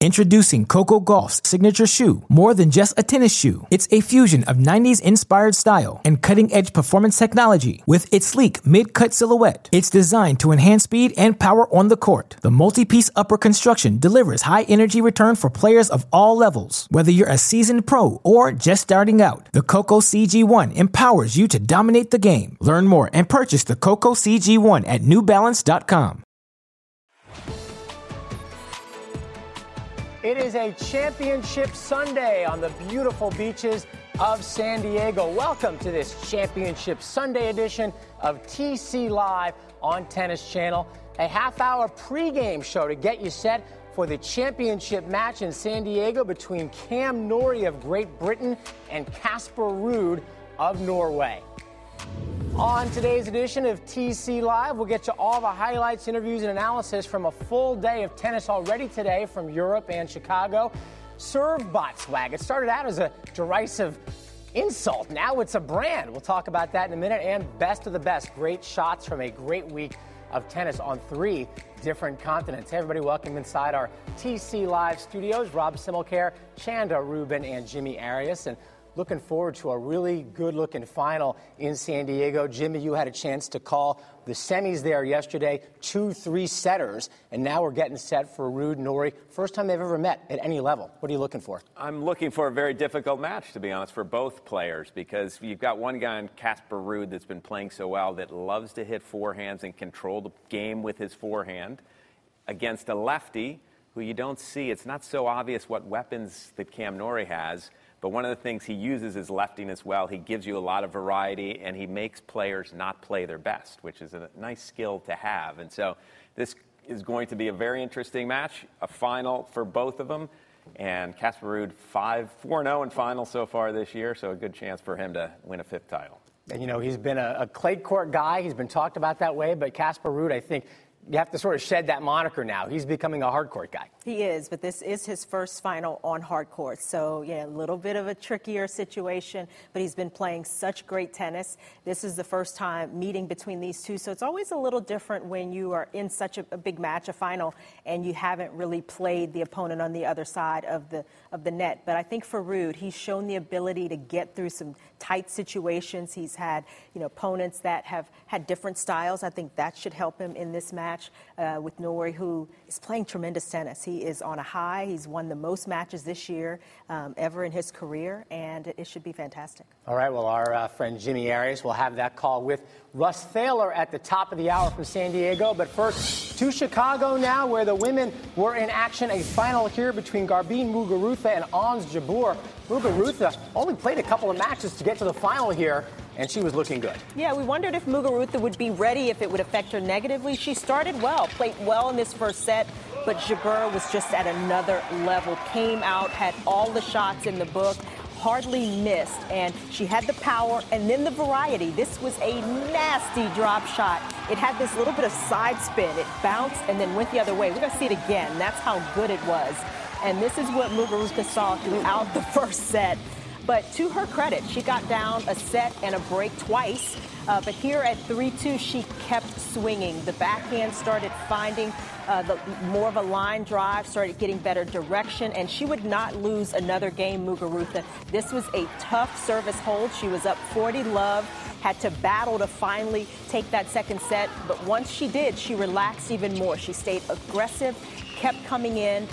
Introducing Coco Gauff's signature shoe, more than just a tennis shoe. It's a fusion of 90s-inspired style and cutting-edge performance technology. With its sleek mid-cut silhouette, it's designed to enhance speed and power on the court. The multi-piece upper construction delivers high-energy return for players of all levels. Whether you're a seasoned pro or just starting out, the Coco CG1 empowers you to dominate the game. Learn more and purchase the Coco CG1 at NewBalance.com. It is a championship Sunday on the beautiful beaches of San Diego. Welcome to this championship Sunday edition of TC Live on Tennis Channel. A half-hour pregame show to get you set for the championship match in San Diego between Cam Norrie of Great Britain and Casper Ruud of Norway. On today's edition of TC Live, we'll get you all the highlights, interviews, and analysis from a full day of tennis already today from Europe and Chicago. ServeBot swag. It started out as a derisive insult. Now it's a brand. We'll talk about that in a minute. And best of the best. Great shots from a great week of tennis on 3 different continents. Hey, everybody, welcome inside our TC Live studios. Rob Simmelcare, Chanda Rubin, and Jimmy Arias. And looking forward to a really good-looking final in San Diego. Jimmy, you had a chance to call the semis there yesterday, 2 3-setters, and now we're getting set for Ruud Norrie. First time they've ever met at any level. What are you looking for? I'm looking for a very difficult match, to be honest, for both players, because you've got one guy in Casper Ruud that's been playing so well that loves to hit forehands and control the game with his forehand, against a lefty who you don't see. It's not so obvious what weapons that Cam Norrie has. But one of the things he uses is leftiness well. He gives you a lot of variety, and he makes players not play their best, which is a nice skill to have. And so this is going to be a very interesting match, a final for both of them. And Casper Ruud 4-0 in finals so far this year, so a good chance for him to win a 5th title. And, you know, he's been a clay court guy. He's been talked about that way. But Casper Ruud, I think, you have to sort of shed that moniker now. He's becoming a hard court guy. He is, but this is his first final on hard court. So, yeah, a little bit of a trickier situation, but he's been playing such great tennis. This is the first time meeting between these two. So it's always a little different when you are in such a big match, a final, and you haven't really played the opponent on the other side of the net. But I think for Ruud, he's shown the ability to get through some tight situations. He's had, opponents that have had different styles. I think that should help him in this match. With Norrie, who is playing tremendous tennis. He is on a high. He's won the most matches this year ever in his career, and it should be fantastic. All right, well, our friend Jimmy Arias will have that call with Russ Thaler at the top of the hour from San Diego. But first, to Chicago now, where the women were in action. A final here between Garbine Muguruza and Ons Jabeur. Muguruza only played a couple of matches to get to the final here, and she was looking good. Yeah, we wondered if Muguruza would be ready, if it would affect her negatively. She started well, played well in this first set, but Jabeur was just at another level. Came out, had all the shots in the book, hardly missed, and she had the power and then the variety. This was a nasty drop shot. It had this little bit of side spin. It bounced and then went the other way. We're going to see it again. That's how good it was. And this is what Muguruza saw throughout the first set. But to her credit, she got down a set and a break twice. But here at 3-2, she kept swinging. The backhand started finding more of a line drive, started getting better direction, and she would not lose another game, Muguruza. This was a tough service hold. She was up 40-love, had to battle to finally take that second set. But once she did, she relaxed even more. She stayed aggressive, kept coming in.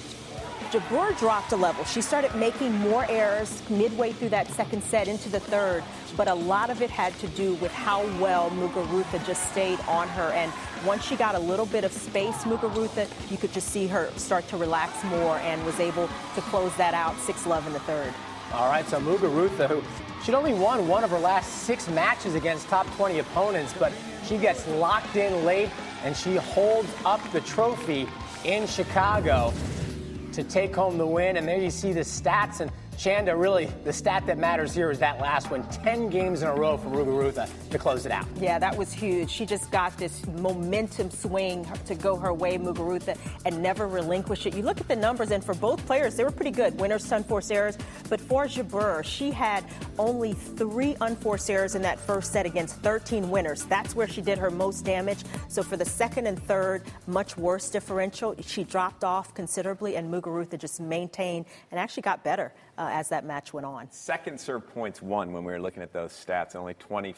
Jabeur dropped a level. She started making more errors midway through that second set into the third, but a lot of it had to do with how well Muguruza just stayed on her. And once she got a little bit of space, Muguruza, you could just see her start to relax more and was able to close that out 6-love in the third. All right, so Muguruza, who she'd only won one of her last 6 matches against top 20 opponents, but she gets locked in late and she holds up the trophy in Chicago to take home the win. And there you see the stats, and Shanda, really, the stat that matters here is that last one. 10 games in a row for Muguruza to close it out. Yeah, that was huge. She just got this momentum swing to go her way, Muguruza, and never relinquish it. You look at the numbers, and for both players, they were pretty good. Winners, unforced errors. But for Jabeur, she had only 3 unforced errors in that first set against 13 winners. That's where she did her most damage. So for the second and third, much worse differential. She dropped off considerably, and Muguruza just maintained and actually got better as that match went on. Second serve points won when we were looking at those stats, only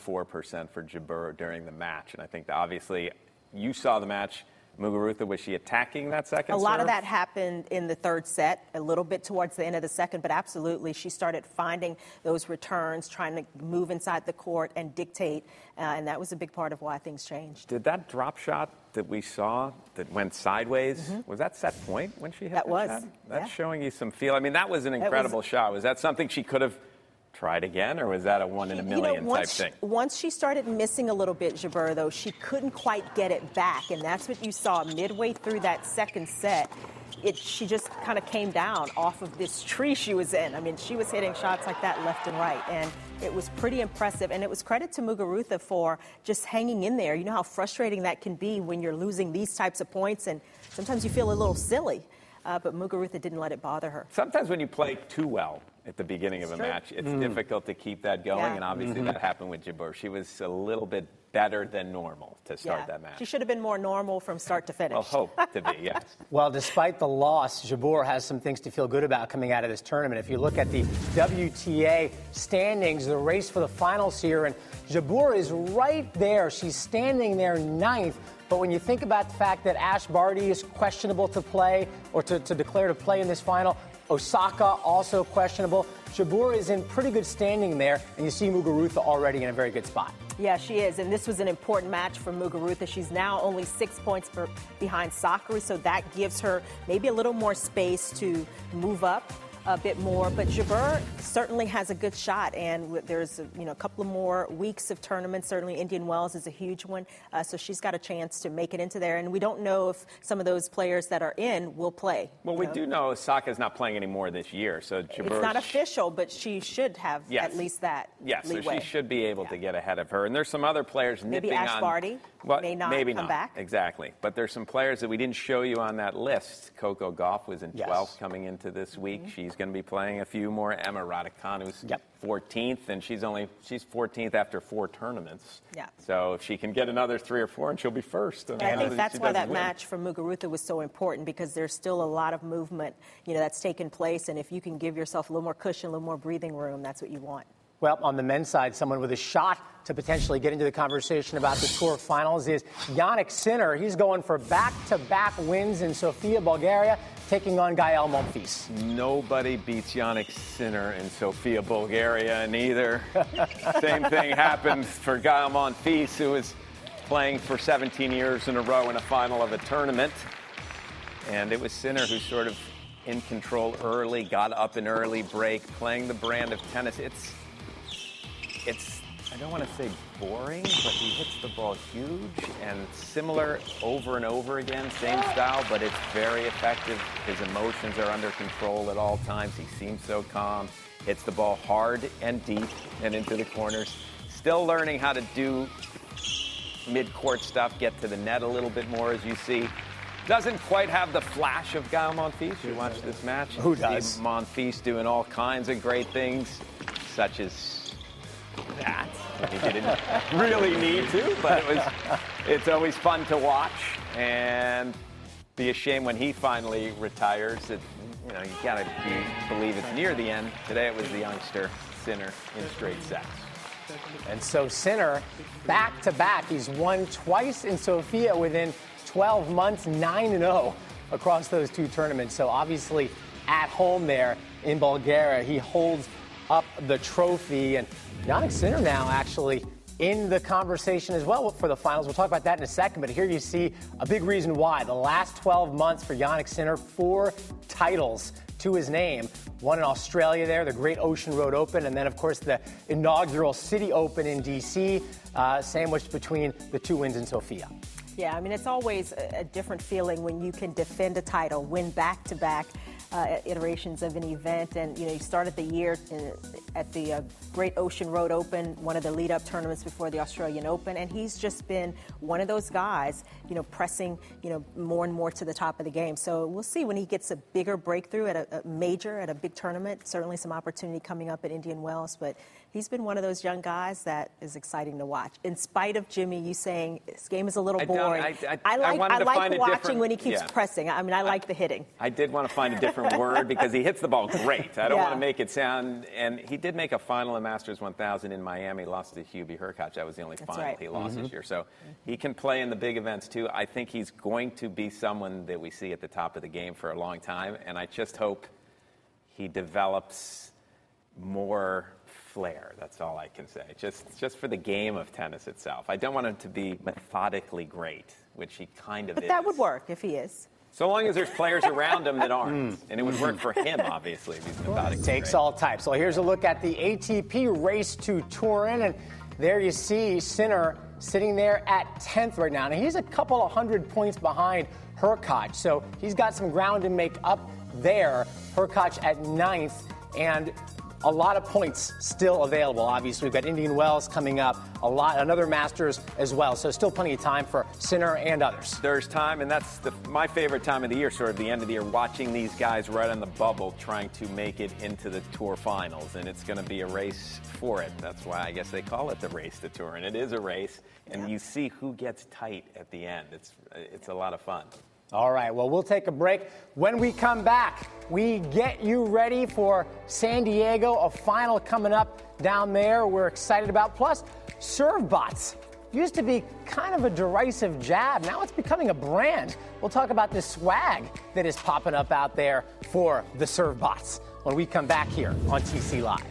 24% for Jabeur during the match. And I think that obviously you saw the match. Muguruza, was she attacking that second serve? A lot of that happened in the third set, a little bit towards the end of the second, but absolutely she started finding those returns, trying to move inside the court and dictate, and that was a big part of why things changed. Did that drop shot that we saw that went sideways, was that set point when she hit that shot? That's showing you some feel. I mean, that was an incredible shot. Was that something she could have tried again, or was that a one-in-a-million type thing? Once she started missing a little bit, Jabeur, though, she couldn't quite get it back, and that's what you saw midway through that second set. She just kind of came down off of this tree she was in. I mean, she was hitting shots like that left and right, and it was pretty impressive. And it was credit to Muguruza for just hanging in there. You know how frustrating that can be when you're losing these types of points, and sometimes you feel a little silly. But Muguruza didn't let it bother her. Sometimes when you play too well at the beginning of a match, it's difficult to keep that going, and obviously that happened with Jabeur. She was a little bit better than normal to start that match. She should have been more normal from start to finish. Well, hope to be, yes. Well, despite the loss, Jabeur has some things to feel good about coming out of this tournament. If you look at the WTA standings, the race for the finals here, and Jabeur is right there. She's standing there 9th. But when you think about the fact that Ash Barty is questionable to play or to declare to play in this final, Osaka also questionable, Jabeur is in pretty good standing there, and you see Muguruza already in a very good spot. Yeah, she is, and this was an important match for Muguruza. She's now only 6 points behind Sakkari, so that gives her maybe a little more space to move up a bit more, but Jabeur certainly has a good shot, and there's a couple of more weeks of tournaments. Certainly Indian Wells is a huge one, so she's got a chance to make it into there, and we don't know if some of those players that are in will play. Well, we do know Osaka's not playing anymore this year, so Jabeur... It's not official, but she should have at least that leeway. So she should be able to get ahead of her, and there's some other players nipping on... Maybe Ash Barty may not come back. Exactly, but there's some players that we didn't show you on that list. Coco Gauff was in 12th coming into this week. She's going to be playing a few more. Emma Raducanu's 14th, and she's 14th after 4 tournaments. Yeah. So if she can get another 3 or 4, and she'll be first. I think that's why that match for Muguruza was so important, because there's still a lot of movement, that's taken place, and if you can give yourself a little more cushion, a little more breathing room, that's what you want. Well, on the men's side, someone with a shot to potentially get into the conversation about the Tour finals is Jannik Sinner. He's going for back-to-back wins in Sofia, Bulgaria, taking on Gael Monfils. Nobody beats Jannik Sinner in Sofia, Bulgaria, neither. Same thing happened for Gael Monfils, who was playing for 17 years in a row in a final of a tournament. And it was Sinner who sort of in control early, got up an early break, playing the brand of tennis. It's I don't want to say boring, but he hits the ball huge and similar over and over again, same style, but it's very effective. His emotions are under control at all times. He seems so calm, hits the ball hard and deep and into the corners. Still learning how to do mid-court stuff, get to the net a little bit more, as you see. Doesn't quite have the flash of Gael Monfils. You watch this match. Who does? Monfils doing all kinds of great things, such as that. He didn't really need to, but it's always fun to watch, and be a shame when he finally retires. You gotta believe it's near the end. Today it was the youngster Sinner in straight sets. And so Sinner, back to back, he's won twice in Sofia within 12 months, 9-0 across those 2 tournaments. So obviously at home there in Bulgaria, he holds up the trophy, and Jannik Sinner now actually in the conversation as well for the finals. We'll talk about that in a second, but here you see a big reason why. The last 12 months for Jannik Sinner, 4 titles to his name. One in Australia there, the Great Ocean Road Open, and then, of course, the inaugural City Open in D.C., sandwiched between the 2 wins in Sofia. Yeah, I mean, it's always a different feeling when you can defend a title, win back-to-back. iterations of an event. And, you started the year at the Great Ocean Road Open, one of the lead-up tournaments before the Australian Open. And he's just been one of those guys, pressing, more and more to the top of the game. So we'll see when he gets a bigger breakthrough at a major, at a big tournament. Certainly some opportunity coming up at Indian Wells. But he's been one of those young guys that is exciting to watch. In spite of Jimmy, you saying this game is a little boring. I like watching when he keeps pressing. I mean, I like the hitting. I did want to find a different word because he hits the ball great. I don't want to make it sound. And he did make a final in Masters 1000 in Miami, lost to Hubie Hurkacz. That was the only final he lost this year. So he can play in the big events too. I think he's going to be someone that we see at the top of the game for a long time. And I just hope he develops more flair. That's all I can say. Just for the game of tennis itself. I don't want him to be methodically great, which he kind of is. But that would work if he is. So long as there's players around him that aren't. And it would work for him, obviously, if he's methodically Takes great. all types. So here's a look at the ATP Race to Turin. And there you see Sinner sitting there at 10th right now. And he's a couple of 100 points behind Hurkacz. So he's got some ground to make up there. Hurkacz at 9th. And a lot of points still available. Obviously, we've got Indian Wells coming up, another Masters as well. So still plenty of time for Sinner and others. There's time, and that's my favorite time of the year, sort of the end of the year, watching these guys right on the bubble trying to make it into the Tour finals. And it's going to be a race for it. That's why I guess they call it the Race to Tour. And it is a race, and you see who gets tight at the end. It's a lot of fun. All right, well, we'll take a break. When we come back, we get you ready for San Diego, a final coming up down there we're excited about. Plus, serve bots. Used to be kind of a derisive jab. Now it's becoming a brand. We'll talk about the swag that is popping up out there for the serve bots when we come back here on TC Live.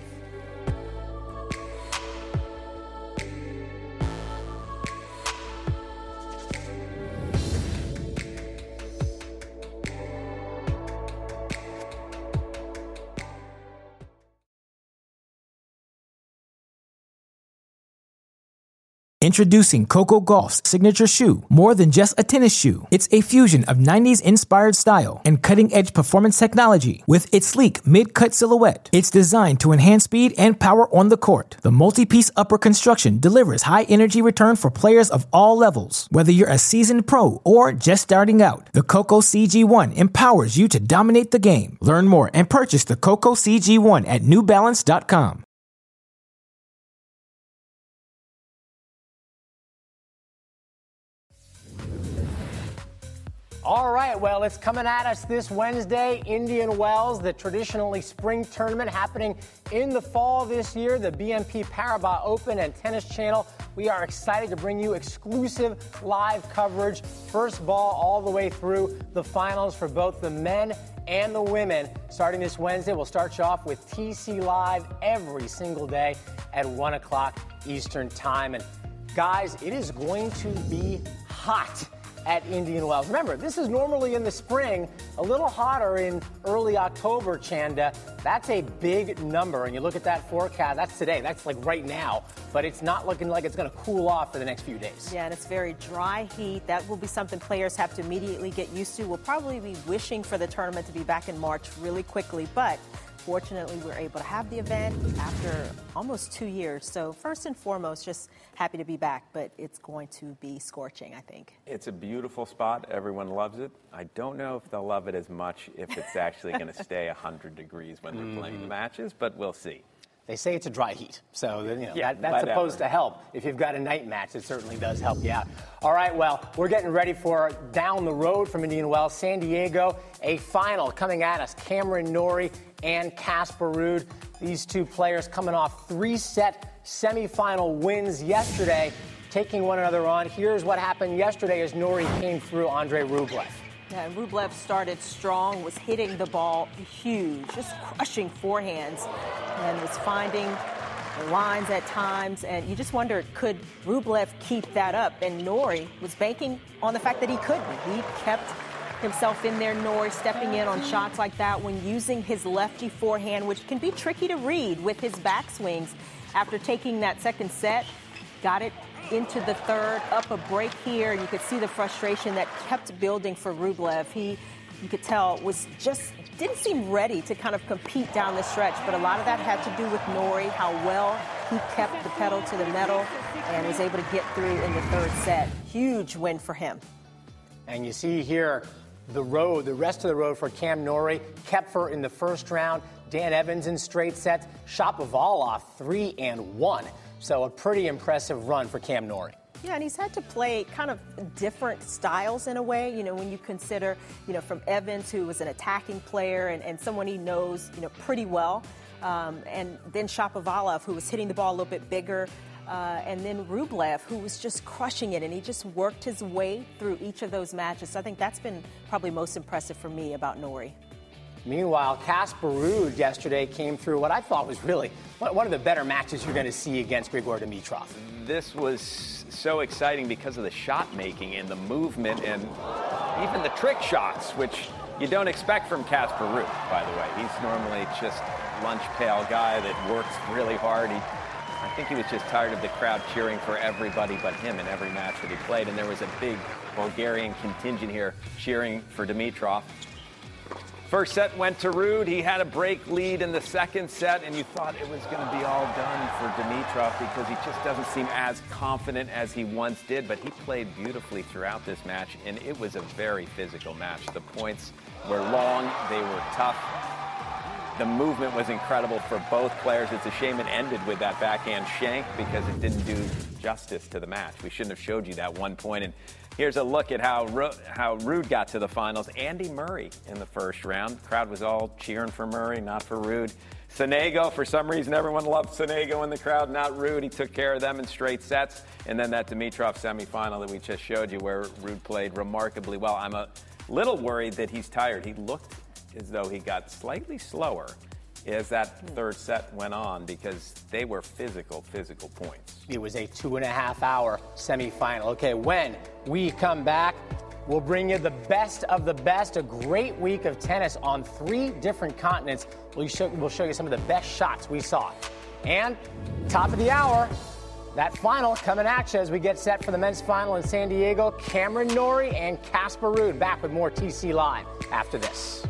Introducing Coco Gauff's signature shoe. More than just a tennis shoe, it's a fusion of 90s inspired style and cutting-edge performance technology. With its sleek mid-cut silhouette, it's designed to enhance speed and power on the court. The multi-piece upper construction delivers high energy return for players of all levels. Whether you're a seasoned pro or just starting out, the Coco CG1 empowers you to dominate the game. Learn more and purchase the Coco CG1 at NewBalance.com. All right, well, it's coming at us this Wednesday. Indian Wells, the traditionally spring tournament happening in the fall this year, the BNP Paribas Open and Tennis Channel. We are excited to bring you exclusive live coverage, first ball all the way through the finals for both the men and the women. Starting this Wednesday, we'll start you off with TC Live every single day at 1 o'clock Eastern Time. And guys, it is going to be hot at Indian Wells. Remember, this is normally in the spring, a little hotter in early October, Chanda. That's a big number, and you look at that forecast, that's today, that's like right now, but it's not looking like it's going to cool off for the next few days. Yeah, and it's very dry heat. That will be something players have to immediately get used to. We'll probably be wishing for the tournament to be back in March really quickly, but fortunately, we're able to have the event after almost 2 years. So first and foremost, just happy to be back, but it's going to be scorching, I think. It's a beautiful spot. Everyone loves it. I don't know if they'll love it as much if it's actually going to stay 100 degrees when they're playing the matches, but we'll see. They say it's a dry heat, so that's supposed to help. If you've got a night match, it certainly does help you out. All right, well, we're getting ready for down the road from Indian Wells, San Diego, a final coming at us. Cameron Norrie and Casper Ruud, these two players coming off 3-set semifinal wins yesterday, taking one another on. Here's what happened yesterday as Norrie came through Andre Rublev. Yeah, and Rublev started strong, was hitting the ball huge, just crushing forehands, and was finding the lines at times. And you just wondered, could Rublev keep that up? And Norrie was banking on the fact that he couldn't. He kept himself in there, Norrie stepping in on shots like that when using his lefty forehand, which can be tricky to read with his backswings. After taking that second set, got it into the third, up a break here. You could see the frustration that kept building for Rublev. You could tell, was just didn't seem ready to kind of compete down the stretch, but a lot of that had to do with Norrie, how well he kept the pedal to the metal and was able to get through in the third set. Huge win for him. And you see here the rest of the road for Cam Norrie. Koepfer in the first round, Dan Evans in straight sets, Shapovalov 3-1. So a pretty impressive run for Cam Norrie. Yeah, and he's had to play kind of different styles in a way, when you consider, from Evans, who was an attacking player and someone he knows, pretty well, and then Shapovalov, who was hitting the ball a little bit bigger, and then Rublev, who was just crushing it, and he just worked his way through each of those matches. So I think that's been probably most impressive for me about Norrie. Meanwhile, Casper Ruud yesterday came through what I thought was really one of the better matches you're going to see against Grigor Dimitrov. This was so exciting because of the shot making and the movement and even the trick shots, which you don't expect from Casper Ruud, by the way. He's normally just lunch pail guy that works really hard. I think he was just tired of the crowd cheering for everybody but him in every match that he played. And there was a big Bulgarian contingent here cheering for Dimitrov. First set went to Ruud. He had a break lead in the second set, and you thought it was going to be all done for Dimitrov because he just doesn't seem as confident as he once did. But he played beautifully throughout this match, and it was a very physical match. The points were long. They were tough. The movement was incredible for both players. It's a shame it ended with that backhand shank because it didn't do justice to the match. We shouldn't have showed you that one point. And here's a look at how Ruud got to the finals. Andy Murray in the first round. The crowd was all cheering for Murray, not for Ruud. Sonego, for some reason, everyone loved Sonego in the crowd, not Ruud. He took care of them in straight sets. And then that Dimitrov semifinal that we just showed you where Ruud played remarkably well. I'm a little worried that he's tired. He looked as though he got slightly slower as that third set went on because they were physical points. It was a 2.5-hour semifinal. Okay, when we come back, we'll bring you the best of the best, a great week of tennis on 3 different continents. We'll show you some of the best shots we saw. And top of the hour, that final coming at you as we get set for the men's final in San Diego. Cameron Norrie and Casper Ruud back with more TC Live after this.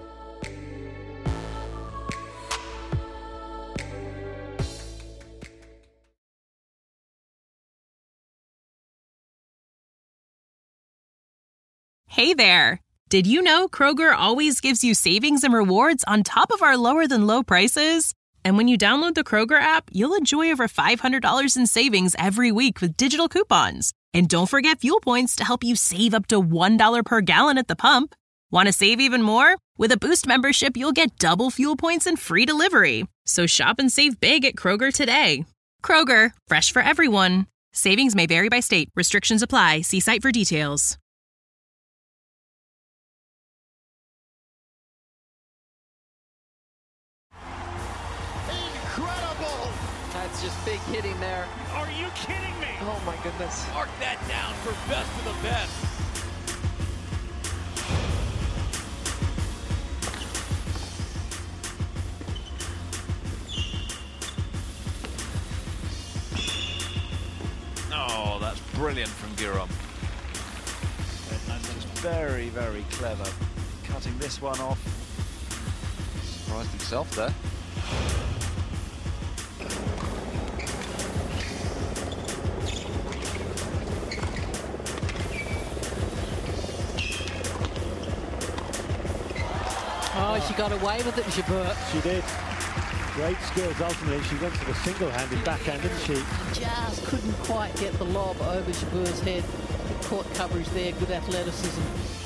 Hey there! Did you know Kroger always gives you savings and rewards on top of our lower-than-low prices? And when you download the Kroger app, you'll enjoy over $500 in savings every week with digital coupons. And don't forget fuel points to help you save up to $1 per gallon at the pump. Want to save even more? With a Boost membership, you'll get double fuel points and free delivery. So shop and save big at Kroger today. Kroger, fresh for everyone. Savings may vary by state. Restrictions apply. See site for details. Just big hitting there. Are you kidding me? Oh my goodness. Mark that down for best of the best. Oh, that's brilliant from Giron. And just very, very clever. Cutting this one off. Surprised himself there. Oh, she got away with it, Jabeur. She did. Great skills ultimately. She went for the single-handed backhand, didn't she? Just couldn't quite get the lob over Jabeur's head. Caught coverage there, good athleticism.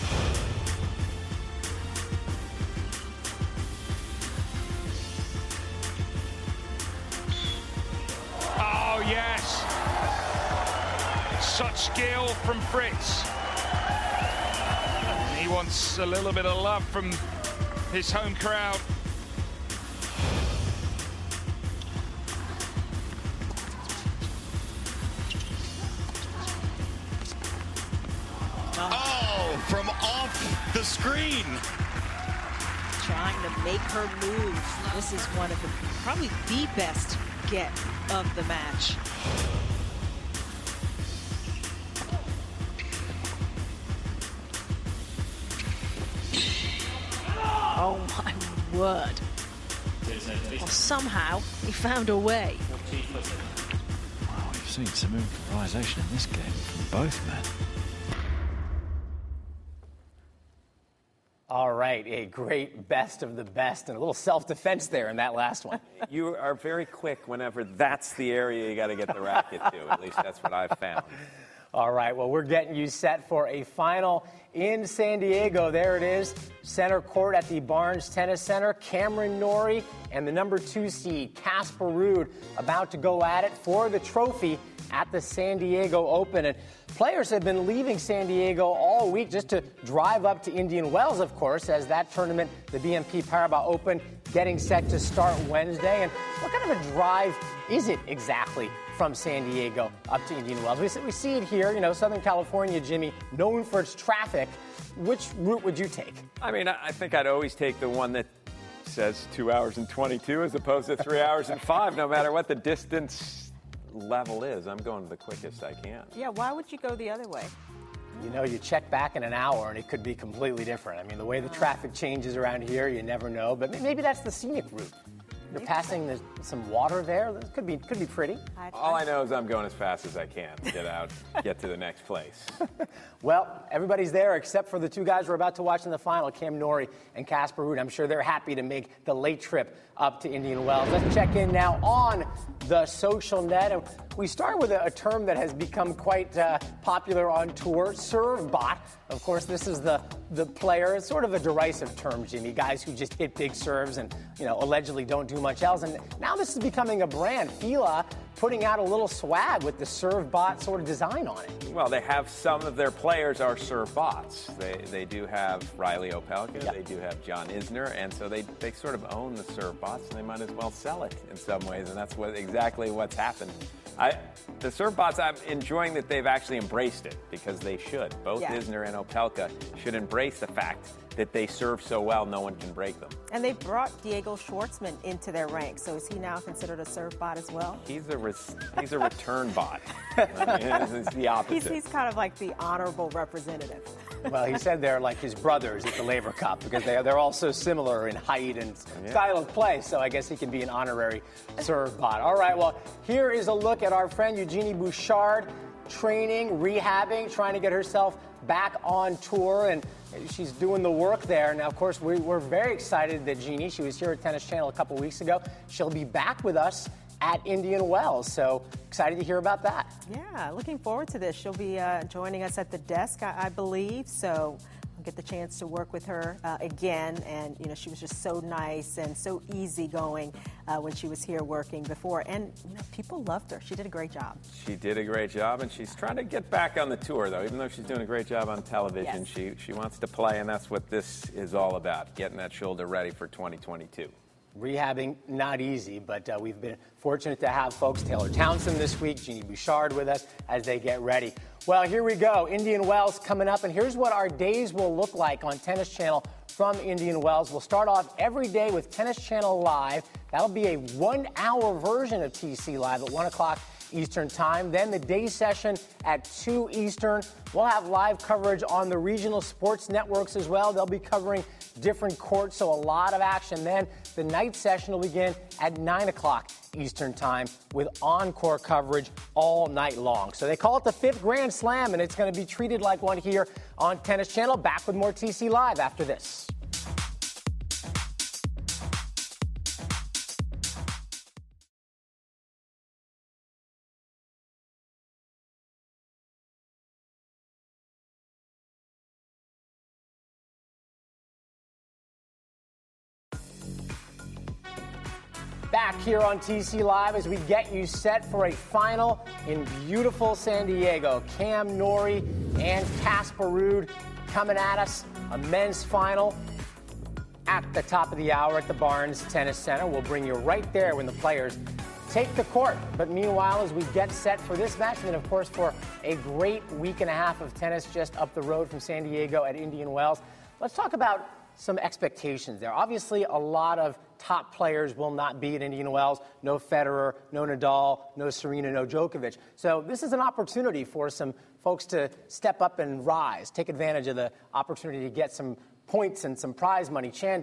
Oh, yes. Such skill from Fritz. He wants a little bit of love from his home crowd. Oh, from off the screen. Trying to make her move. This is one of probably the best get of the match. Oh, my word. Well, somehow he found a way. Wow, we've seen some improvisation in this game from both men. All right, a great best of the best and a little self-defense there in that last one. You are very quick whenever that's the area you got to get the racket to. At least that's what I've found. All right, well, we're getting you set for a final in San Diego. There it is, center court at the Barnes Tennis Center. Cameron Norrie and the number 2 seed, Casper Ruud, about to go at it for the trophy at the San Diego Open. And players have been leaving San Diego all week just to drive up to Indian Wells, of course, as that tournament, the BNP Paribas Open, getting set to start Wednesday. And what kind of a drive is it exactly from San Diego up to Indian Wells? We see it here, Southern California, Jimmy, known for its traffic. Which route would you take? I mean, I think I'd always take the one that says 2 hours and 22 as opposed to 3 hours and 5, no matter what the distance level is. I'm going the quickest I can. Yeah, why would you go the other way? You check back in an hour and it could be completely different. I mean, the way the traffic changes around here, you never know. But maybe that's the scenic route. You're passing some water there. It could be pretty. All I know is I'm going as fast as I can to get to the next place. Well, everybody's there except for the 2 guys we're about to watch in the final, Cam Norrie and Casper Ruud. I'm sure they're happy to make the late trip up to Indian Wells. Let's check in now on the social net. And we start with a term that has become quite popular on tour, serve bot. Of course, this is the player. It's sort of a derisive term, Jimmy. Guys who just hit big serves and, allegedly don't do much else. And now this is becoming a brand. Fila putting out a little swag with the serve bot sort of design on it. Well, they have some of their players are serve bots. They do have Riley Opelka. Yep. They do have John Isner. And so they sort of own the serve bots, and they might as well sell it in some ways. And that's exactly what's happened. The serve bots, I'm enjoying that they've actually embraced it, because they should. Both Isner and Opelka should embrace the fact that they serve so well, no one can break them. And they brought Diego Schwartzman into their ranks. So is he now considered a serve bot as well? He's a return bot. It's the opposite. He's kind of like the honorable representative. Well, he said they're like his brothers at the Labor Cup, because they're all so similar in height and style of play. So I guess he can be an honorary serve bot. All right, well, here is a look at our friend Eugenie Bouchard training, rehabbing, trying to get herself back on tour, and she's doing the work there. Now, of course, we're very excited that Jeannie, she was here at Tennis Channel a couple weeks ago. She'll be back with us at Indian Wells, so excited to hear about that. Yeah, looking forward to this. She'll be joining us at the desk, I believe, so I'll get the chance to work with her again. And, she was just so nice and so easygoing when she was here working before. And, people loved her. She did a great job. She did a great job, and she's trying to get back on the tour, though. Even though she's doing a great job on television, she wants to play, and that's what this is all about, getting that shoulder ready for 2022. Rehabbing, not easy, but we've been fortunate to have folks, Taylor Townsend this week, Jeannie Bouchard with us as they get ready. Well, here we go. Indian Wells coming up, and here's what our days will look like on Tennis Channel from Indian Wells. We'll start off every day with Tennis Channel Live. That'll be a 1-hour version of TC Live at 1 o'clock Eastern Time. Then the day session at 2 Eastern. We'll have live coverage on the regional sports networks as well. They'll be covering different courts, so a lot of action. Then the night session will begin at 9 o'clock Eastern Time with encore coverage all night long. So they call it the 5th Grand Slam, and it's going to be treated like one here on Tennis Channel. Back with more TC Live after this. Back here on TC Live as we get you set for a final in beautiful San Diego. Cam Norrie and Casper Ruud coming at us. A men's final at the top of the hour at the Barnes Tennis Center. We'll bring you right there when the players take the court. But meanwhile, as we get set for this match, and then, of course, for a great week and a half of tennis just up the road from San Diego at Indian Wells, let's talk about some expectations there. Obviously, a lot of top players will not be at Indian Wells. No Federer, no Nadal, no Serena, no Djokovic. So this is an opportunity for some folks to step up and rise, take advantage of the opportunity to get some points and some prize money. Chanda,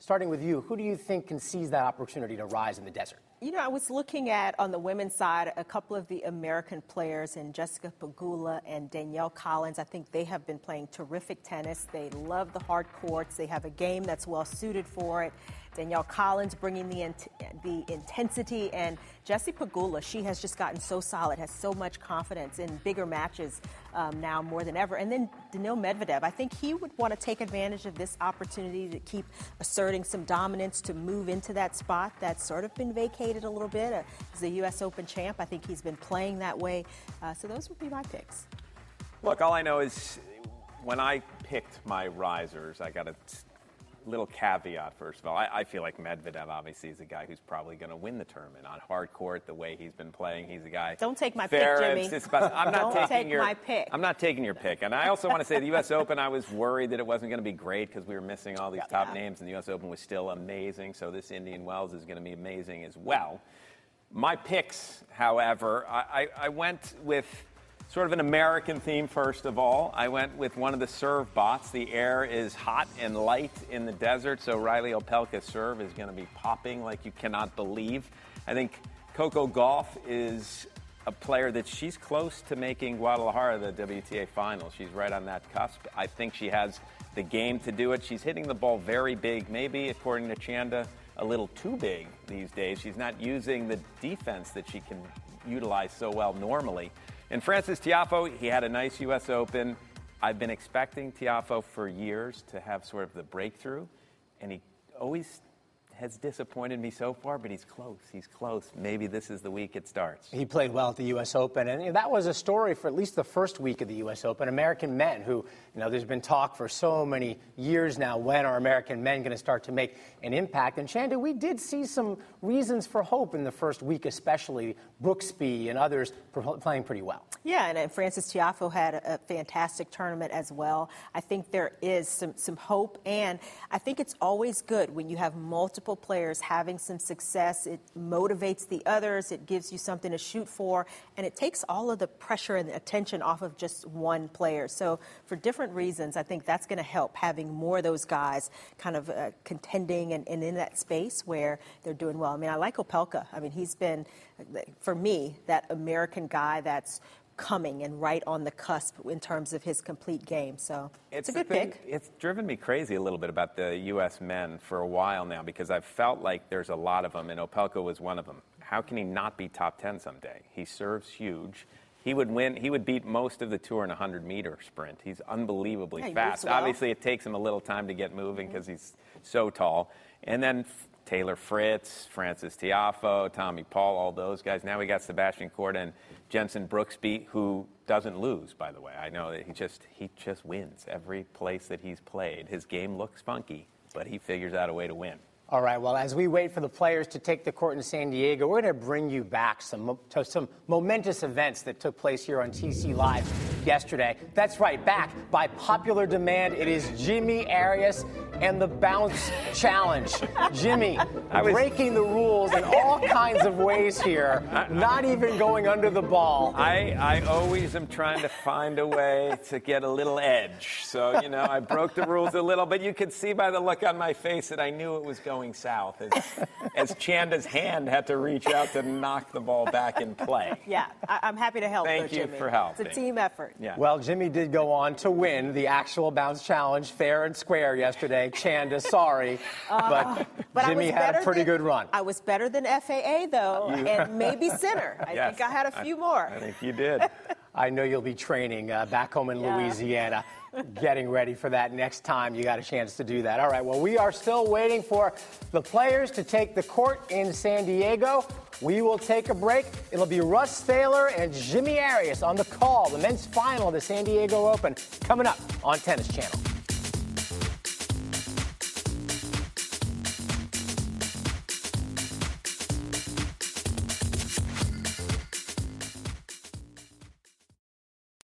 starting with you, who do you think can seize that opportunity to rise in the desert? You know, I was looking at, on the women's side, a couple of the American players, and Jessica Pegula and Danielle Collins. I think they have been playing terrific tennis. They love the hard courts. They have a game that's well suited for it. Danielle Collins bringing the intensity, and Jessie Pegula, she has just gotten so solid, has so much confidence in bigger matches now more than ever. And then Daniil Medvedev, I think he would want to take advantage of this opportunity to keep asserting some dominance, to move into that spot that's sort of been vacated a little bit. As a U.S. Open champ, I think he's been playing that way. So those would be my picks. Look, all I know is when I picked my risers, I got a little caveat, first of all. I feel like Medvedev, obviously, is a guy who's probably going to win the tournament on hard court, the way he's been playing. He's a guy. Don't take my pick, Jimmy. I'm not Don't taking take my pick. I'm not taking your pick. And I also want to say the U.S. Open, I was worried that it wasn't going to be great because we were missing all these top names, and the U.S. Open was still amazing. So this Indian Wells is going to be amazing as well. My picks, however, I went with sort of an American theme, first of all. I went with one of the serve bots. The air is hot and light in the desert, so Riley Opelka's serve is going to be popping like you cannot believe. I think Coco Gauff is a player that she's close to making Guadalajara the WTA final. She's right on that cusp. I think she has the game to do it. She's hitting the ball very big, maybe, according to Chanda, a little too big these days. She's not using the defense that she can utilize so well normally. And Frances Tiafoe, he had a nice U.S. Open. I've been expecting Tiafoe for years to have sort of the breakthrough, and he always has disappointed me so far, but he's close. He's close. Maybe this is the week it starts. He played well at the U.S. Open, and that was a story for at least the first week of the U.S. Open. American men who, there's been talk for so many years now, when are American men going to start to make an impact? And Chanda, we did see some reasons for hope in the first week, especially Brooksby and others playing pretty well. Yeah, and Frances Tiafoe had a fantastic tournament as well. I think there is some hope, and I think it's always good when you have multiple players having some success. It motivates the others, it gives you something to shoot for, and it takes all of the pressure and the attention off of just one player. So for different reasons, I think that's going to help, having more of those guys kind of contending and in that space where they're doing well. I mean, I like Opelka. I mean, he's been, for me, that American guy that's coming and right on the cusp in terms of his complete game. So it's a good pick. It's driven me crazy a little bit about the U.S. men for a while now, because I've felt like there's a lot of them, and Opelka was one of them. How can he not be top 10 someday? He serves huge. He would win. He would beat most of the tour in a 100-meter sprint. He's unbelievably fast. Well. Obviously, it takes him a little time to get moving because he's so tall. And then Taylor Fritz, Frances Tiafoe, Tommy Paul, all those guys. Now we got Sebastian Korda and Jensen Brooksby, who doesn't lose, by the way. I know that he just wins every place that he's played. His game looks funky, but he figures out a way to win. All right, well, as we wait for the players to take the court in San Diego, we're going to bring you back to some momentous events that took place here on TC Live yesterday. That's right, back by popular demand. It is Jimmy Arias and the Bounce Challenge. Jimmy, breaking the rules in all kinds of ways here, not even going under the ball. I always am trying to find a way to get a little edge. So, I broke the rules a little, but you could see by the look on my face that I knew it was going south as Chanda's hand had to reach out to knock the ball back in play. Yeah, I'm happy to help. Thank you for helping. It's a team effort. Yeah. Well, Jimmy did go on to win the actual Bounce Challenge fair and square yesterday. Chanda, sorry, but Jimmy had a pretty good run. I was better than FAA, though, and maybe Sinner. I think I had a few more. I think you did. I know you'll be training back home in Louisiana, getting ready for that next time you got a chance to do that. All right, well, we are still waiting for the players to take the court in San Diego. We will take a break. It'll be Russ Thaler and Jimmy Arias on the call, the men's final of the San Diego Open, coming up on Tennis Channel.